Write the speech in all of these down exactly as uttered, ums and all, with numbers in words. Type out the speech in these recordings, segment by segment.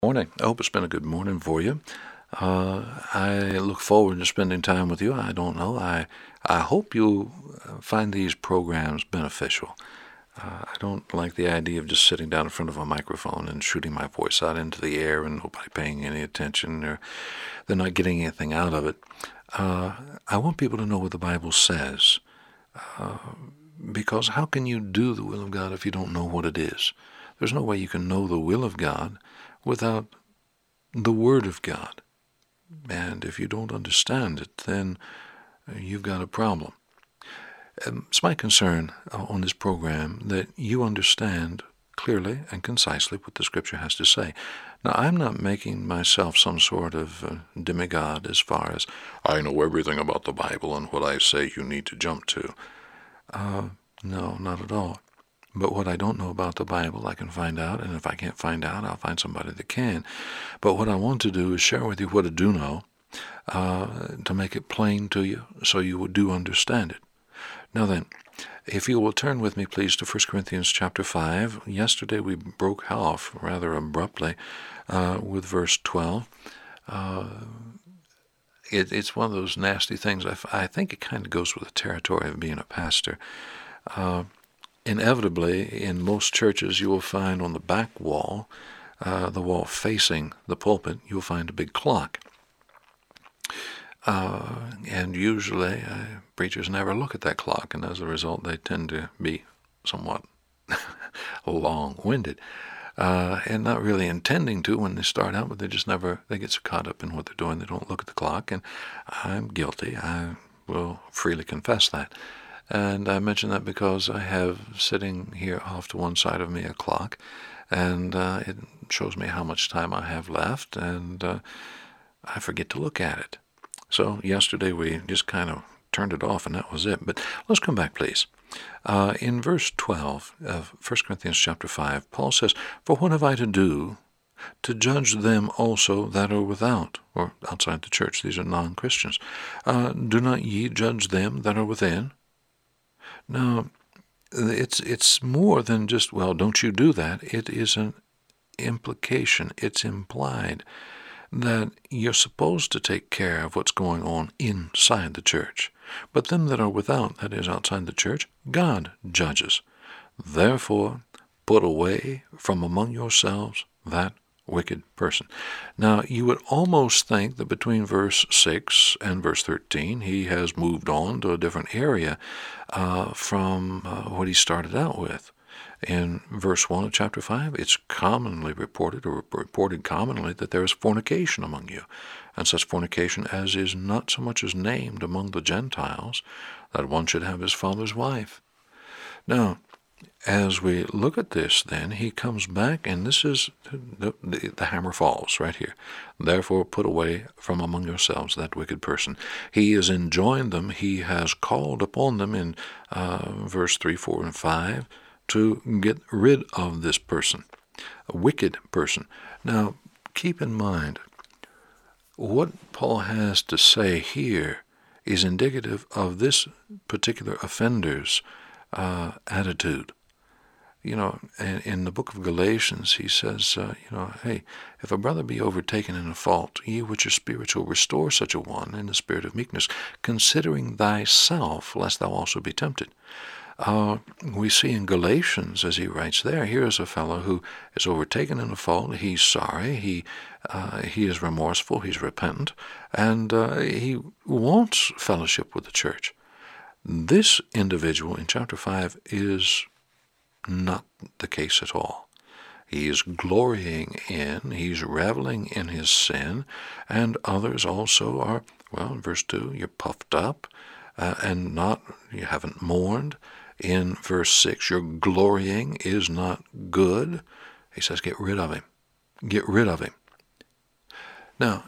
Morning. I hope it's been a good morning for you. Uh, I look forward to spending time with you. I don't know. I I hope you find these programs beneficial. Uh, I don't like the idea of just sitting down in front of a microphone and shooting my voice out into the air and nobody paying any attention, or they're not getting anything out of it. Uh, I want people to know what the Bible says, uh, because how can you do the will of God if you don't know what it is? There's no way you can know the will of God without the Word of God. And if you don't understand it, then you've got a problem. Um, it's my concern uh, on this program that you understand clearly and concisely what the Scripture has to say. Now, I'm not making myself some sort of uh, demigod as far as I know everything about the Bible and what I say you need to jump to. Uh, no, not at all. But what I don't know about the Bible, I can find out, and if I can't find out, I'll find somebody that can. But what I want to do is share with you what I do know, uh, to make it plain to you so you do understand it. Now then, if you will turn with me, please, to First Corinthians chapter five. Yesterday we broke off rather abruptly uh, with verse twelve. Uh, it, it's one of those nasty things. I, I think it kind of goes with the territory of being a pastor. Uh, Inevitably, in most churches, you will find on the back wall, uh, the wall facing the pulpit, you'll find a big clock. Uh, and usually, uh, preachers never look at that clock, and as a result, they tend to be somewhat long-winded, uh, and not really intending to when they start out, but they just never, they get so caught up in what they're doing, they don't look at the clock, and I'm guilty. I will freely confess that. And I mention that because I have sitting here off to one side of me a clock, and uh, it shows me how much time I have left, and uh, I forget to look at it. So yesterday we just kind of turned it off, and that was it. But let's come back, please. Uh, in verse twelve of First Corinthians chapter five, Paul says, "For what have I to do to judge them also that are without," or outside the church? These are non-Christians. Uh, "do not ye judge them that are within?" Now, it's it's more than just, well, don't you do that. It is an implication. It's implied that you're supposed to take care of what's going on inside the church. But them that are without, that is outside the church, God judges. Therefore, put away from among yourselves that wicked person. Now, you would almost think that between verse six and verse thirteen, he has moved on to a different area uh, from uh, what he started out with. In verse one of chapter five, it's commonly reported, or reported commonly, that there is fornication among you, and such fornication as is not so much as named among the Gentiles, that one should have his father's wife. Now, as we look at this, then, he comes back, and this is, the, the, the hammer falls right here. Therefore, put away from among yourselves that wicked person. He has enjoined them, he has called upon them in uh, verse three, four, and five to get rid of this person, a wicked person. Now, keep in mind, what Paul has to say here is indicative of this particular offender's uh, attitude. You know, in the book of Galatians, he says, uh, you know, hey, if a brother be overtaken in a fault, ye which are spiritual, restore such a one in the spirit of meekness, considering thyself, lest thou also be tempted. Uh, we see in Galatians, as he writes there, here is a fellow who is overtaken in a fault. He's sorry. He uh, he is remorseful. He's repentant. And uh, he wants fellowship with the church. This individual in chapter five is not the case at all. He is glorying in, he's reveling in his sin, and others also are, well, in verse two, you're puffed up, uh, and not, you haven't mourned. In verse six, your glorying is not good. He says, get rid of him. Get rid of him. Now,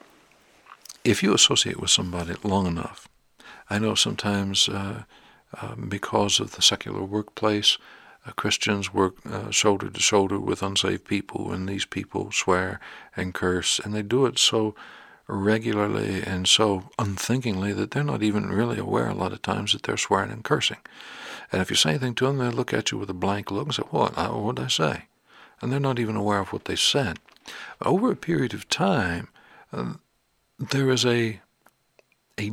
if you associate with somebody long enough, I know sometimes uh, uh, because of the secular workplace, Uh, Christians work uh, shoulder to shoulder with unsaved people, and these people swear and curse, and they do it so regularly and so unthinkingly that they're not even really aware a lot of times that they're swearing and cursing. And if you say anything to them, they look at you with a blank look and say, what? What did I say? And they're not even aware of what they said. Over a period of time, uh, there is a a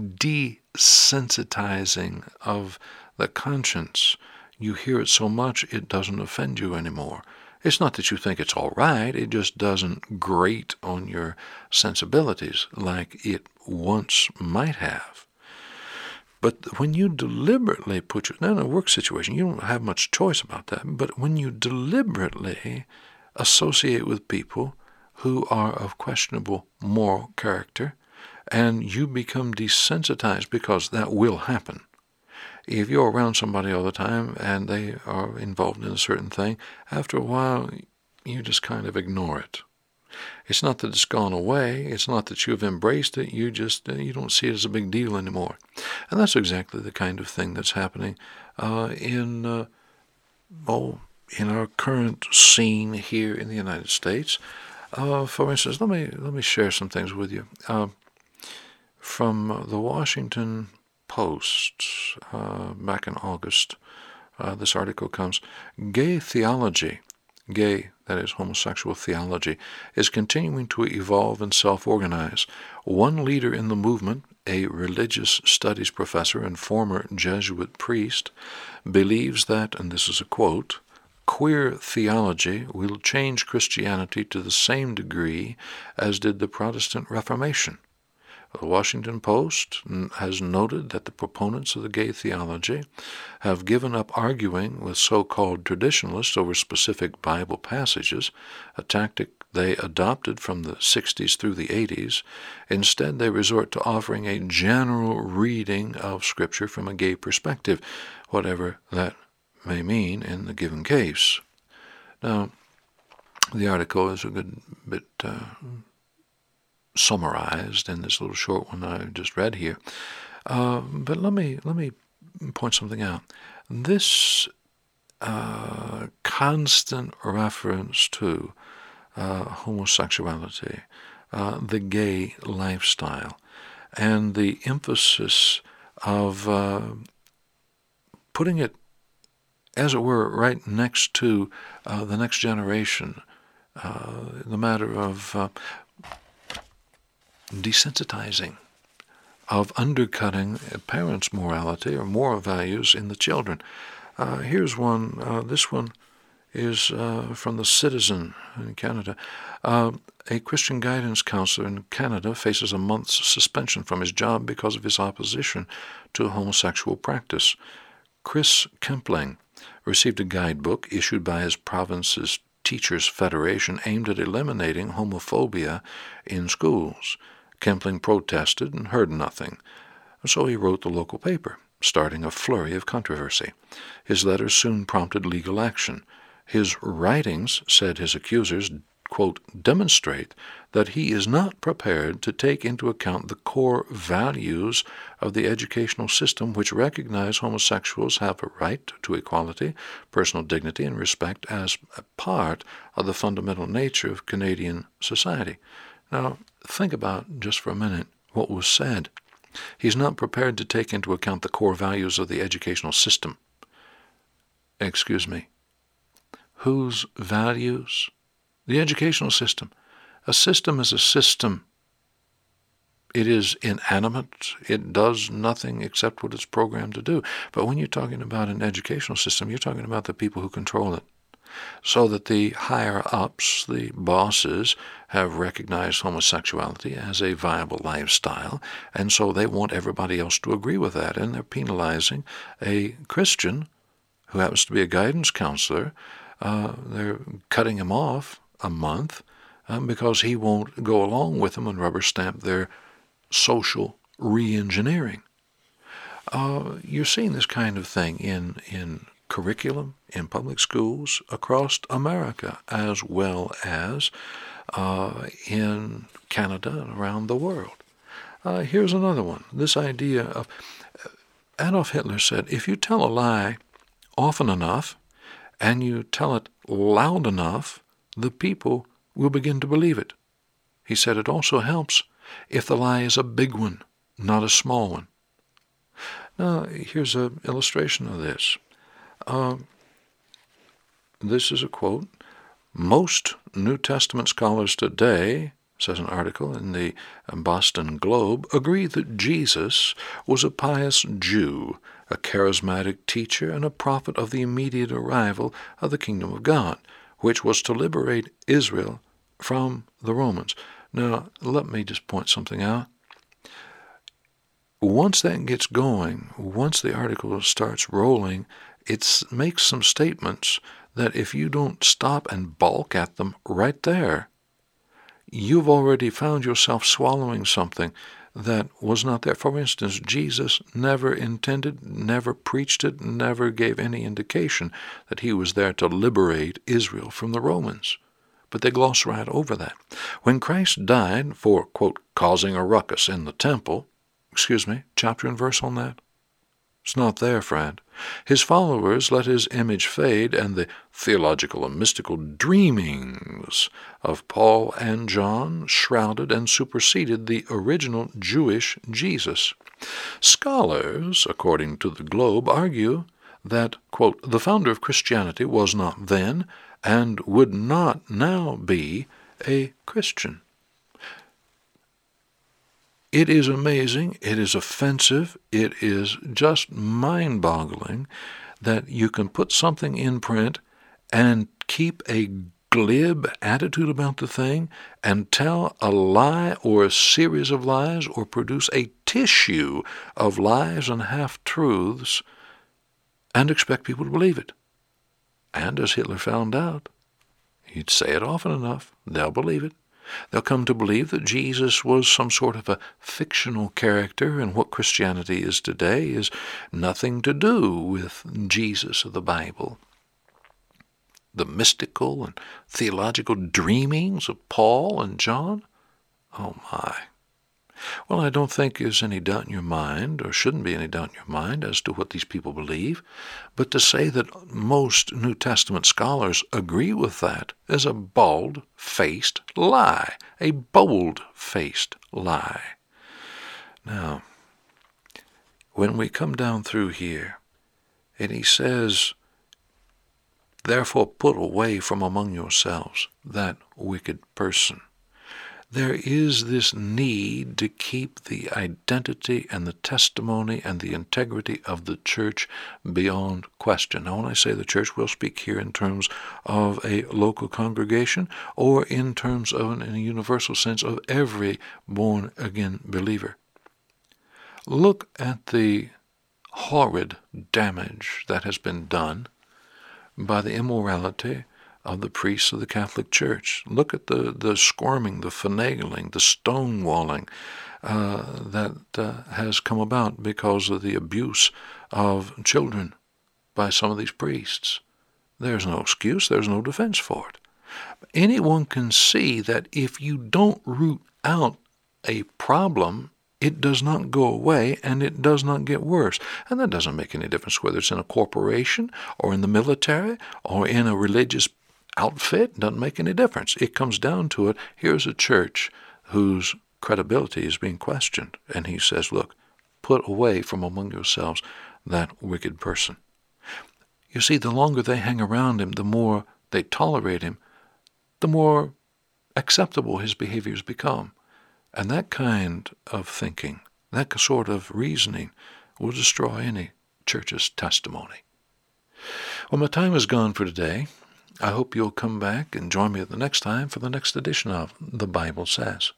desensitizing of the conscience. You hear it so much it doesn't offend you anymore. It's not that you think it's all right, it just doesn't grate on your sensibilities like it once might have. But when you deliberately put your, now in a work situation, you don't have much choice about that, but when you deliberately associate with people who are of questionable moral character, and you become desensitized, because that will happen. If you're around somebody all the time and they are involved in a certain thing, after a while you just kind of ignore it. It's not that it's gone away. It's not that you've embraced it. You just you don't see it as a big deal anymore. And that's exactly the kind of thing that's happening uh, in uh, oh in our current scene here in the United States. Uh, for instance, let me let me share some things with you uh, from the Washington Post uh, back in August. Uh, this article comes: Gay theology. Gay, that is, homosexual theology, is continuing to evolve and self-organize. One leader in the movement, a religious studies professor and former Jesuit priest, believes that, and this is a quote, queer theology will change Christianity to the same degree as did the Protestant Reformation. The Washington Post has noted that the proponents of the gay theology have given up arguing with so-called traditionalists over specific Bible passages, a tactic they adopted from the sixties through the eighties. Instead, they resort to offering a general reading of Scripture from a gay perspective, whatever that may mean in the given case. Now, the article is a good bit uh, summarized in this little short one I just read here. Uh, but let me let me point something out. This uh, constant reference to uh, homosexuality, uh, the gay lifestyle, and the emphasis of uh, putting it, as it were, right next to uh, the next generation, uh, the matter of uh, desensitizing, of undercutting parents' morality or moral values in the children. Uh, here's one. Uh, this one is uh, from the Citizen in Canada. Uh, a Christian guidance counselor in Canada faces a month's suspension from his job because of his opposition to homosexual practice. Chris Kempling received a guidebook issued by his province's Teachers Federation aimed at eliminating homophobia in schools. Kempling protested and heard nothing, so he wrote the local paper, starting a flurry of controversy. His letters soon prompted legal action. His writings, said his accusers, quote, demonstrate that he is not prepared to take into account the core values of the educational system, which recognize homosexuals have a right to equality, personal dignity, and respect as a part of the fundamental nature of Canadian society. Now, think about just for a minute what was said. He's not prepared to take into account the core values of the educational system. Excuse me. Whose values? The educational system. A system is a system. It is inanimate. It does nothing except what it's programmed to do. But when you're talking about an educational system, you're talking about the people who control it. So that the higher-ups, the bosses, have recognized homosexuality as a viable lifestyle, and so they want everybody else to agree with that, and they're penalizing a Christian who happens to be a guidance counselor. Uh, they're cutting him off a month um, because he won't go along with them and rubber stamp their social re-engineering. Uh, you're seeing this kind of thing in in curriculum in public schools across America, as well as uh, in Canada and around the world. Uh, here's another one. This idea of Adolf Hitler said, if you tell a lie often enough and you tell it loud enough, the people will begin to believe it. He said it also helps if the lie is a big one, not a small one. Now, here's an illustration of this. Uh, this is a quote Most New Testament scholars today, says an article in the Boston Globe, agree that Jesus was a pious Jew, a charismatic teacher, and a prophet of the immediate arrival of the kingdom of God, which was to liberate Israel from the Romans. Now, let me just point something out. Once that gets going, once the article starts rolling, it makes some statements that if you don't stop and balk at them right there, you've already found yourself swallowing something that was not there. For instance, Jesus never intended, never preached it, never gave any indication that he was there to liberate Israel from the Romans. But they gloss right over that. When Christ died for, quote, causing a ruckus in the temple, excuse me, chapter and verse on that? It's not there, friend. His followers let his image fade, and the theological and mystical dreamings of Paul and John shrouded and superseded the original Jewish Jesus. Scholars, according to the Globe, argue that, quote, the founder of Christianity was not then and would not now be a Christian. It is amazing, it is offensive, it is just mind-boggling that you can put something in print and keep a glib attitude about the thing and tell a lie or a series of lies or produce a tissue of lies and half-truths and expect people to believe it. And as Hitler found out, he'd say it often enough, they'll believe it. They'll come to believe that Jesus was some sort of a fictional character, and what Christianity is today is nothing to do with Jesus of the Bible. The mystical and theological dreamings of Paul and John? Oh my. Well, I don't think there's any doubt in your mind, or shouldn't be any doubt in your mind, as to what these people believe. But to say that most New Testament scholars agree with that is a bald-faced lie, a bold-faced lie. Now, when we come down through here, and he says, therefore put away from among yourselves that wicked person. There is this need to keep the identity and the testimony and the integrity of the church beyond question. Now, when I say the church, we'll speak here in terms of a local congregation or in terms of, in a universal sense, of every born-again believer. Look at the horrid damage that has been done by the immorality of the priests of the Catholic Church. Look at the, the squirming, the finagling, the stonewalling uh, that uh, has come about because of the abuse of children by some of these priests. There's no excuse, there's no defense for it. Anyone can see that if you don't root out a problem, it does not go away and it does not get worse. And that doesn't make any difference whether it's in a corporation or in the military or in a religious outfit. Doesn't make any difference. It comes down to it. Here's a church whose credibility is being questioned. And he says, look, put away from among yourselves that wicked person. You see, the longer they hang around him, the more they tolerate him, the more acceptable his behaviors become. And that kind of thinking, that sort of reasoning, will destroy any church's testimony. Well, my time is gone for today. I hope you'll come back and join me the next time for the next edition of The Bible Says.